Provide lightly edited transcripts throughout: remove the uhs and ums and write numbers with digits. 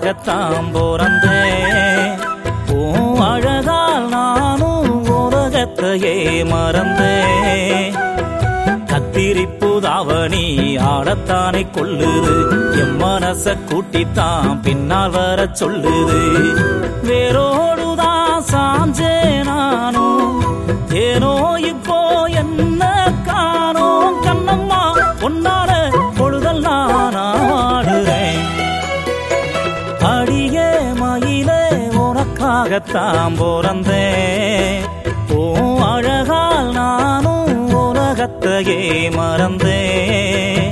உனக்காகத்தான் பிறந்தேன். உன் அழகால் நானும் உலகத்தையே மறந்தேன். கத்திரிப்பு தாவணி ஆடத்தானே கொள்ளுது, என் மனச கூட்டித்தான் பின்னால் வர சொல்லுது. வேரோடுதான் சாஞ்சே நானும், ஏனோ இப்போ என்ன காணோம். கண்ணம்மா உன்னால பொழுதெல்லாம் நான் ஆடுறேன். அடியே மயிலே உனக்காகத்தான் பிறந்தேன். உன் அழகால் நானும் உலகத்தையே மறந்தேன்.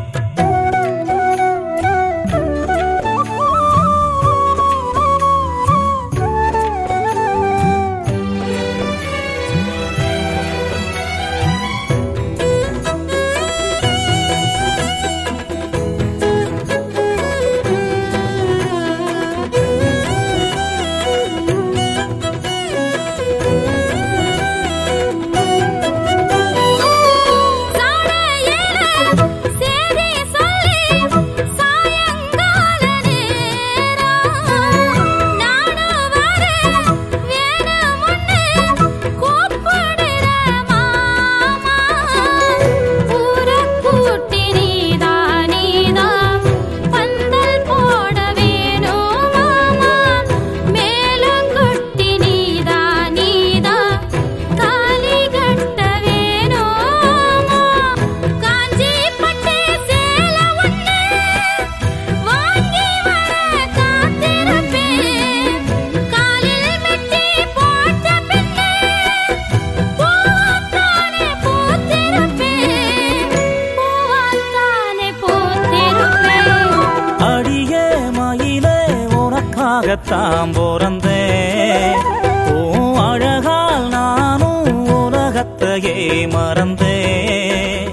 உனக்காகத்தான் பிறந்தேன். உன் அழகால் நானும் உலகத்தையே மறந்தேன்.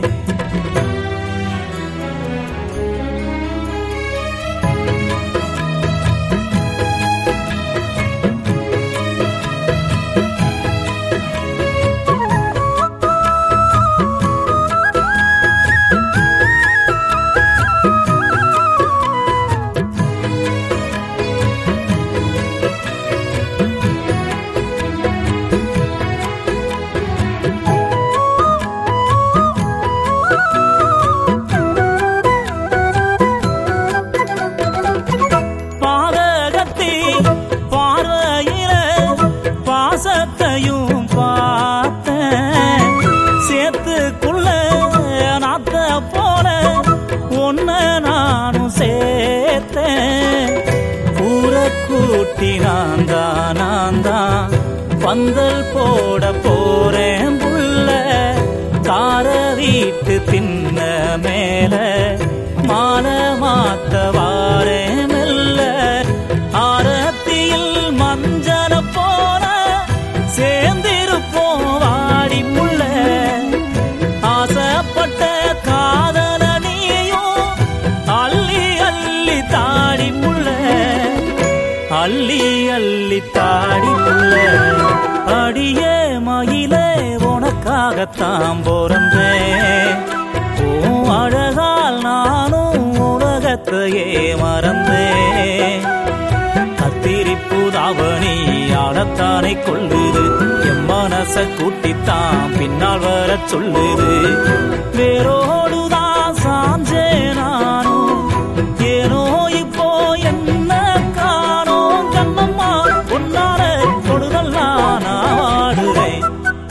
பாசத்தையும் பார்த்தேன், சேத்துக்குள்ள நாத்த போல ஒன்ன நானும் சேர்த்தேன். ஊரை கூட்டி நான் தான் பந்தல் போட போறேன் புள்ள. கார வீட்டு தின்ன மேல மாலை மாத்த வாரேன் மெல்ல. ஆரத்தியில் மஞ்சள போல சேர்ந்திருப்போம் வாடி புள்ள. ஆசைப்பட்ட காதல நீயும் அள்ளி அள்ளி தாடி புள்ள, அள்ளி அள்ளி தாடி புள்ள. அடியே மயிலே உனக்காகத்தான் பிறந்தேன். உன் அழகால் நானும் உலகத்தையே மறந்தேன். கத்திரிப்பு தாவணி ஆடத்தானே கொள்ளுது, என் மனச கூட்டித்தான் பின்னால் வர சொல்லுது. வேரோடுதான் சாஞ்சே நானும், ஏனோ இப்போ என்ன காணோம். கண்ணம்மா உன்னால பொழுதெல்லாம் நான் ஆடுறேன்.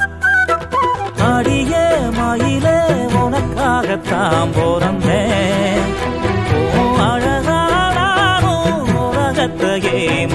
அடியே மயிலே உனக்காகத்தான் பிறந்தேன். அழகாலும் உலகத்தையே